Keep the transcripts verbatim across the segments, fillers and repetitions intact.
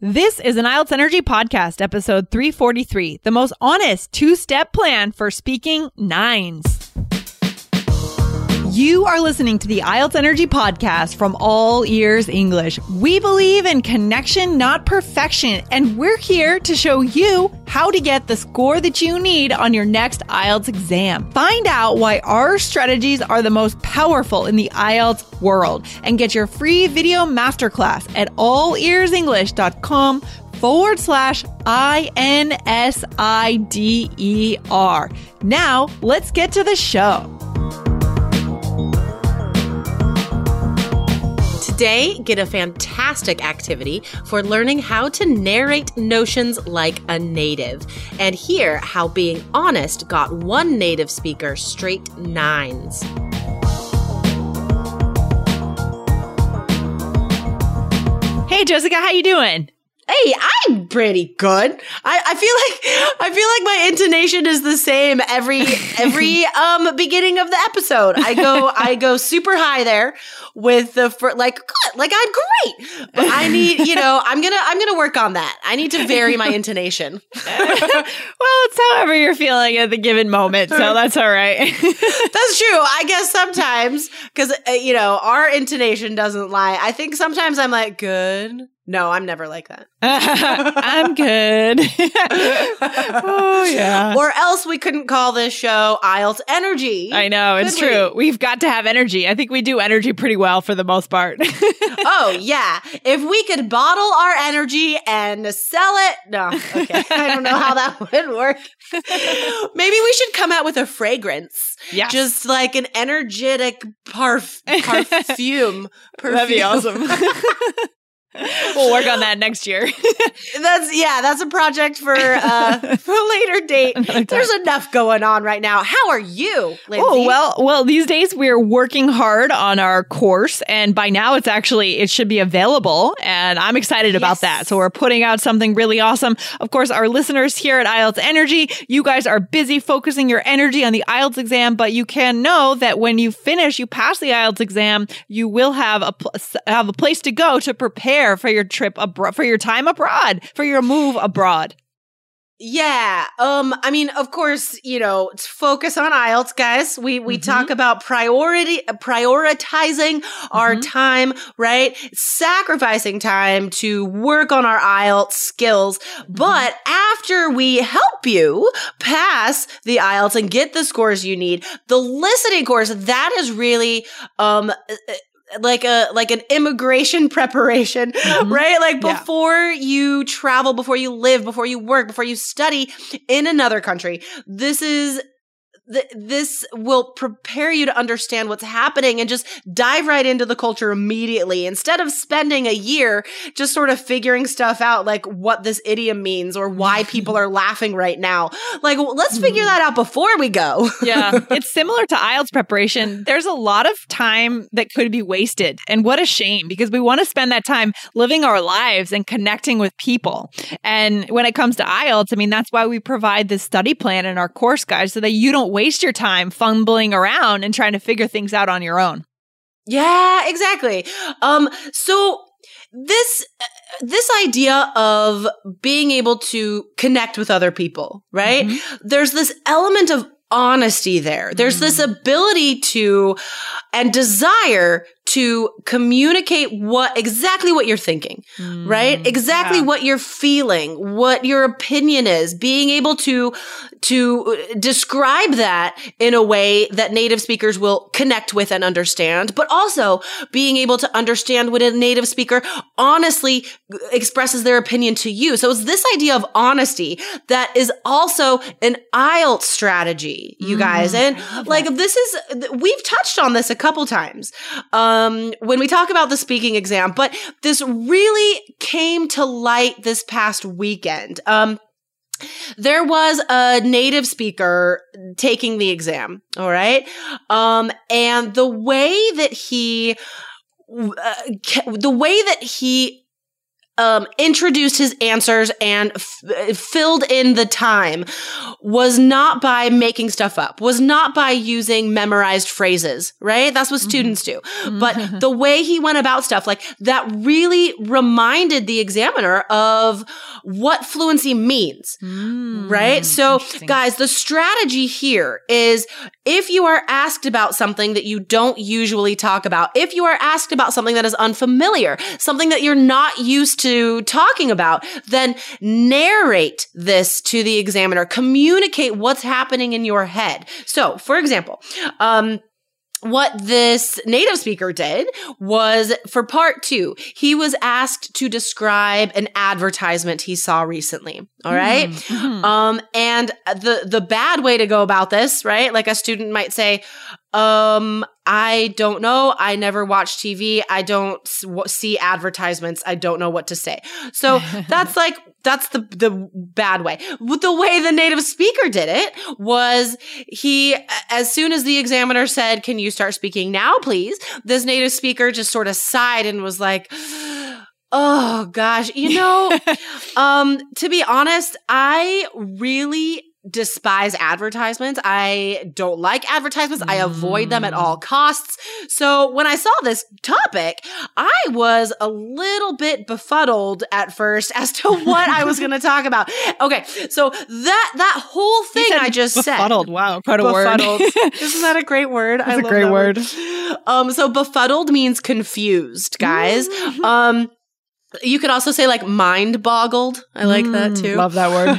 This is an I E L T S Energy Podcast, episode three forty-three, the most honest two-step plan for speaking nines. You are listening to the I E L T S Energy Podcast from All Ears English. We believe in connection, not perfection, and we're here to show you how to get the score that you need on your next I E L T S exam. Find out why our strategies are the most powerful in the I E L T S world and get your free video masterclass at allearsenglish.com forward slash I N S I D E R. Now, let's get to the show. Today, get a fantastic activity for learning how to narrate notions like a native and hear how being honest got one native speaker straight nines. Hey, Jessica, how you doing? Hey, I'm pretty good. I, I feel like I feel like my intonation is the same every every um beginning of the episode. I go I go super high there with the fir- like good, like I'm great. But I need, you know, I'm going to I'm going to work on that. I need to vary my intonation. Well, it's however you're feeling at the given moment, so that's all right. That's true. I guess sometimes cuz uh, you know, our intonation doesn't lie. I think sometimes I'm like good. No, I'm never like that. I'm good. Oh, yeah. Or else we couldn't call this show I E L T S Energy. I know, it's Could true. we? We've got to have energy. I think we do energy pretty well for the most part. Oh, yeah. If we could bottle our energy and sell it. No, okay. I don't know how that would work. Maybe we should come out with a fragrance. Yes. Just like an energetic parf- perfume. perfume. That'd be awesome. We'll work on that next year. That's yeah, that's a project for uh for a later date. There's enough going on right now. How are you, Lindsay? Oh, well, well, these days we're working hard on our course, and by now it's actually it should be available, and I'm excited about Yes. that. So we're putting out something really awesome. Of course, our listeners here at I E L T S Energy, you guys are busy focusing your energy on the I E L T S exam, but you can know that when you finish, you pass the I E L T S exam, you will have a pl- have a place to go to prepare for your trip abroad, for your time abroad, for your move abroad. Yeah. Um, I mean, of course, you know, it's focus on I E L T S, guys. We we Mm-hmm. talk about priority prioritizing our Mm-hmm. time, right? Sacrificing time to work on our I E L T S skills. Mm-hmm. But after we help you pass the I E L T S and get the scores you need, the listening course, that is really um like a like an immigration preparation, Mm-hmm. right? Like Yeah. before you travel, before you live, before you work, before you study in another country. This is th- this will prepare you to understand what's happening and just dive right into the culture immediately instead of spending a year just sort of figuring stuff out, like what this idiom means or why people are laughing right now. Like, w- let's figure that out before we go. Yeah, it's similar to I E L T S preparation. There's a lot of time that could be wasted. And what a shame, because we want to spend that time living our lives and connecting with people. And when it comes to I E L T S, I mean, that's why we provide this study plan in our course guide so that you don't waste your time fumbling around and trying to figure things out on your own. Yeah, exactly. Um, so this uh, this idea of being able to connect with other people, right? Mm-hmm. There's this element of honesty there. There's Mm-hmm. this ability to and desire to communicate what exactly what you're thinking, Mm, right? Exactly yeah. what you're feeling, what your opinion is, being able to to describe that in a way that native speakers will connect with and understand, but also being able to understand when a native speaker honestly expresses their opinion to you. So it's this idea of honesty that is also an I E L T S strategy, you guys. And like this is, we've touched on this a couple times um, when we talk about the speaking exam, but this really came to light this past weekend. Um, There was a native speaker taking the exam, all right? Um, and the way that he, uh, the way that he um, introduced his answers and f- filled in the time was not by making stuff up, was not by using memorized phrases, right? That's what mm-hmm. students do. Mm-hmm. But the way he went about stuff, like that really reminded the examiner of what fluency means, mm, right? So guys, the strategy here is if you are asked about something that you don't usually talk about, if you are asked about something that is unfamiliar, something that you're not used to talking about, then narrate this to the examiner. Communicate what's happening in your head. So, for example, um, what this native speaker did was for part two, he was asked to describe an advertisement he saw recently. All right. Mm-hmm. Um, and the, the bad way to go about this, right? Like a student might say, um, I don't know. I never watch T V. I don't s- see advertisements. I don't know what to say. So that's like, that's the, the bad way. The way the native speaker did it was he, as soon as the examiner said, can you start speaking now, please? This native speaker just sort of sighed and was like, oh gosh, you know, um, to be honest, I really despise advertisements. I don't like advertisements. I avoid them at all costs. So when I saw this topic, I was a little bit befuddled at first as to what I was going to talk about. Okay. So that, that whole thing I just befuddled. said. Befuddled. Wow. Quite a befuddled. word. Isn't that a great word? That's I a love great that word. word. Um, so befuddled means confused, guys. Mm-hmm. Um, You could also say like mind boggled. I like mm, that too. Love that word.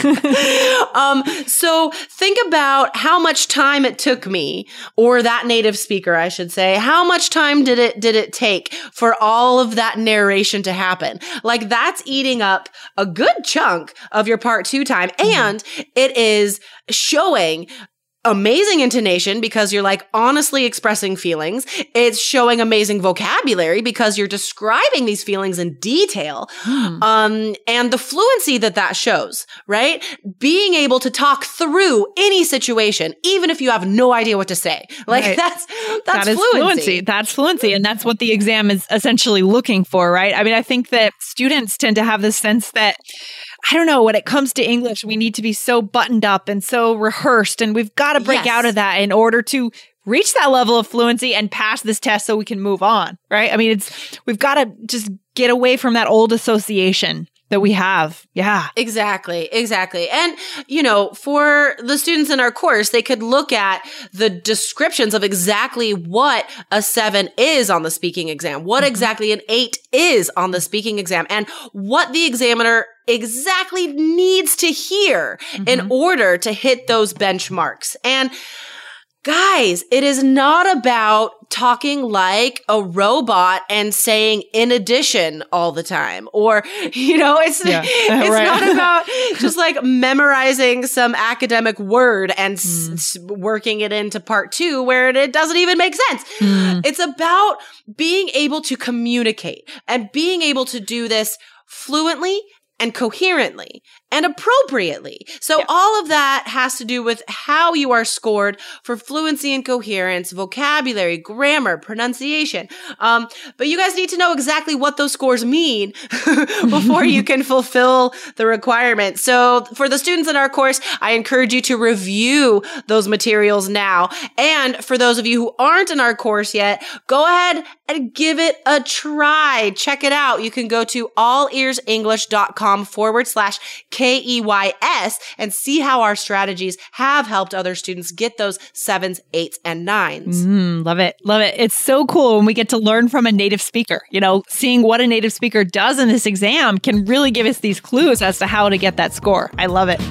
um, so think about how much time it took me, or that native speaker, I should say. How much time did it, did it take for all of that narration to happen? Like that's eating up a good chunk of your part two time. Mm. And it is showing amazing intonation because you're like honestly expressing feelings. It's showing amazing vocabulary because you're describing these feelings in detail. Hmm. Um, and the fluency that that shows, right? Being able to talk through any situation, even if you have no idea what to say. Like right. that's, that's that fluency. fluency. That's fluency. And that's what the exam is essentially looking for, right? I mean, I think that students tend to have this sense that, I don't know, when it comes to English, we need to be so buttoned up and so rehearsed, and we've got to break yes. out of that in order to reach that level of fluency and pass this test so we can move on, right? I mean, it's we've got to just get away from that old association that we have. Yeah. Exactly. Exactly. And, you know, for the students in our course, they could look at the descriptions of exactly what a seven is on the speaking exam, what mm-hmm. exactly an eight is on the speaking exam, and what the examiner exactly needs to hear mm-hmm. in order to hit those benchmarks. And guys, it is not about talking like a robot and saying in addition all the time. Or, you know, it's, yeah, it's right. not about just like memorizing some academic word and mm. s- working it into part two where it doesn't even make sense. Mm. It's about being able to communicate and being able to do this fluently and coherently and appropriately. So yeah. all of that has to do with how you are scored for fluency and coherence, vocabulary, grammar, pronunciation. Um, but you guys need to know exactly what those scores mean before you can fulfill the requirement. So for the students in our course, I encourage you to review those materials now. And for those of you who aren't in our course yet, go ahead and give it a try. Check it out. You can go to allearsenglish.com forward slash K E Y S and see how our strategies have helped other students get those sevens, eights, and nines. Mm, love it. Love it. It's so cool when we get to learn from a native speaker. You know, seeing what a native speaker does in this exam can really give us these clues as to how to get that score. I love it.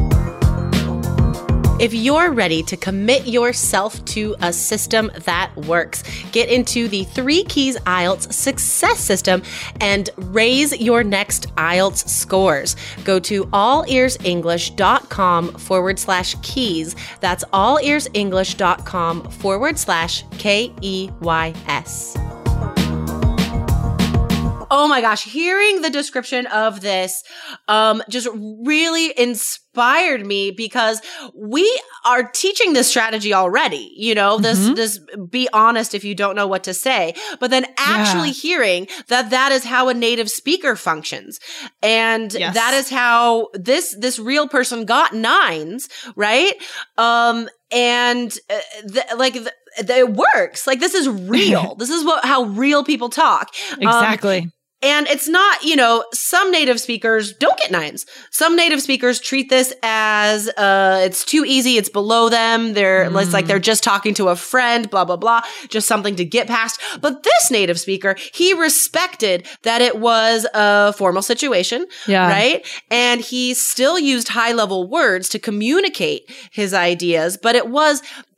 If you're ready to commit yourself to a system that works, get into the Three Keys I E L T S success system and raise your next I E L T S scores. Go to allearsenglish.com forward slash keys. That's allearsenglish.com forward slash K E Y S. Oh my gosh, hearing the description of this um, just really inspired me because we are teaching this strategy already. You know, this, mm-hmm. this be honest if you don't know what to say, but then actually yeah. hearing that that is how a native speaker functions. And yes. that is how this, this real person got nines, right? Um, and uh, th- like, th- it works. Like, this is real. This is what how real people talk. Exactly. Um, and it's not, you know, some native speakers don't get nines. Some native speakers treat this as uh, it's too easy. It's below them. They're mm. it's like they're just talking to a friend, blah, blah, blah, just something to get past. But this native speaker, he respected that it was a formal situation, yeah. right? And he still used high level words to communicate his ideas, but it was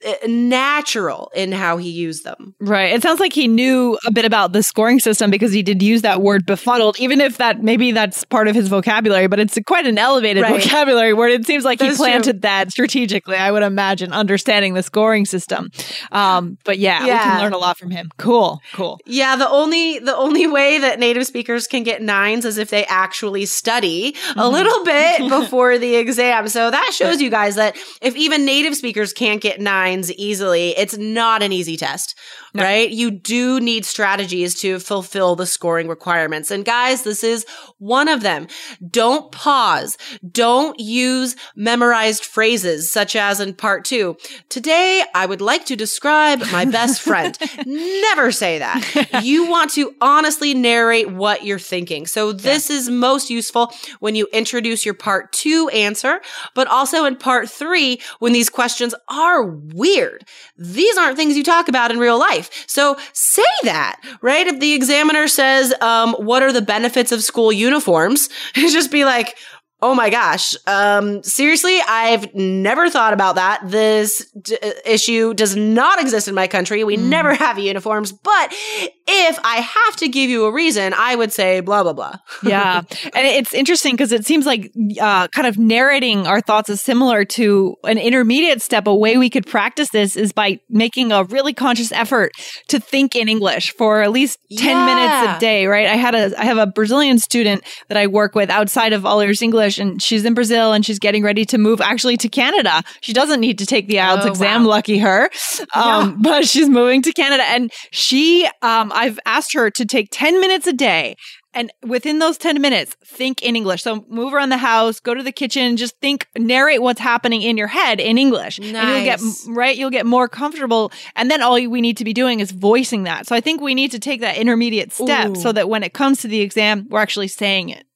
natural in how he used them. Right. It sounds like he knew a bit about the scoring system because he did use that word befuddled, even if that maybe that's part of his vocabulary, but it's quite an elevated right. vocabulary word. It seems like that's he planted true. that strategically, I would imagine, understanding the scoring system. Um, but yeah, yeah, we can learn a lot from him. Cool. Cool. Yeah. The only, the only way that native speakers can get nines is if they actually study mm-hmm. a little bit before the exam. So that shows you guys that if even native speakers can't get nines easily, it's not an easy test, no. right? You do need strategies to fulfill the scoring requirements. And guys, this is one of them. Don't pause. Don't use memorized phrases such as in part two. Today, I would like to describe my best friend. Never say that. You want to honestly narrate what you're thinking. So this yeah. is most useful when you introduce your part two answer, but also in part three, when these questions are weird. These aren't things you talk about in real life. So say that, right? If the examiner says, um, what are the benefits of school uniforms? Just be like, oh my gosh. Um, seriously, I've never thought about that. This d- issue does not exist in my country. We mm. never have uniforms. But if I have to give you a reason, I would say blah, blah, blah. Yeah. And it's interesting because it seems like uh, kind of narrating our thoughts is similar to an intermediate step. A way we could practice this is by making a really conscious effort to think in English for at least ten yeah. minutes a day, right? I had a, I have a Brazilian student that I work with outside of All Ears English, and she's in Brazil and she's getting ready to move actually to Canada. She doesn't need to take the I E L T S oh, exam, wow. lucky her. Um, yeah. But she's moving to Canada, and she, um, I've asked her to take ten minutes a day. And within those ten minutes, think in English. So move around the house, go to the kitchen, just think, narrate what's happening in your head in English. Nice. And you'll get, right, you'll get more comfortable. And then all we need to be doing is voicing that. So I think we need to take that intermediate step Ooh. so that when it comes to the exam, we're actually saying it.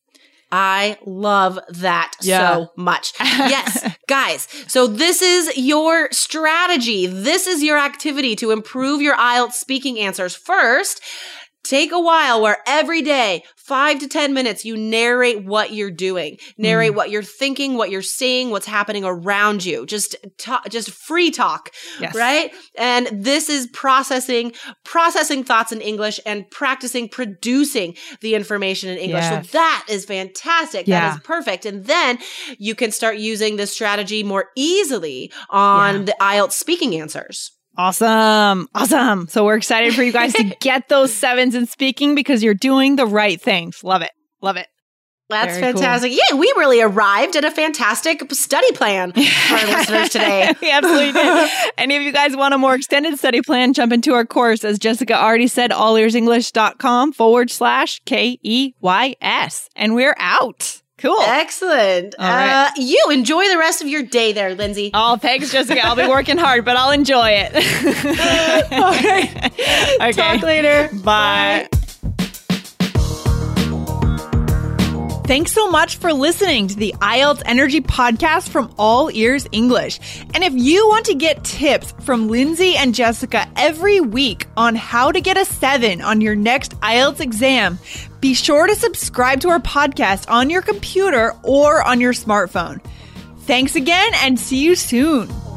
I love that yeah. so much. Yes, guys. So this is your strategy. This is your activity to improve your I E L T S speaking answers. First, take a while where every day, five to ten minutes, you narrate what you're doing, narrate mm. what you're thinking, what you're seeing, what's happening around you. Just talk, just free talk, yes. right? And this is processing, processing thoughts in English and practicing producing the information in English. Yes. So that is fantastic. Yeah. That is perfect. And then you can start using this strategy more easily on yeah. the I E L T S speaking answers. Awesome. Awesome. So we're excited for you guys to get those sevens in speaking because you're doing the right things. Love it. Love it. That's Very fantastic. Cool. Yeah, we really arrived at a fantastic study plan for our listeners today. We absolutely did. Any of you guys want a more extended study plan, jump into our course, as Jessica already said, allearsenglish.com forward slash K E Y S. And we're out. Cool. Excellent. All right. Uh, you enjoy the rest of your day there, Lindsay. Oh, thanks, Jessica. I'll be working hard, but I'll enjoy it. All right. Okay. Talk later. Bye. Bye. Thanks so much for listening to the I E L T S Energy Podcast from All Ears English. And if you want to get tips from Lindsay and Jessica every week on how to get a seven on your next I E L T S exam, be sure to subscribe to our podcast on your computer or on your smartphone. Thanks again and see you soon.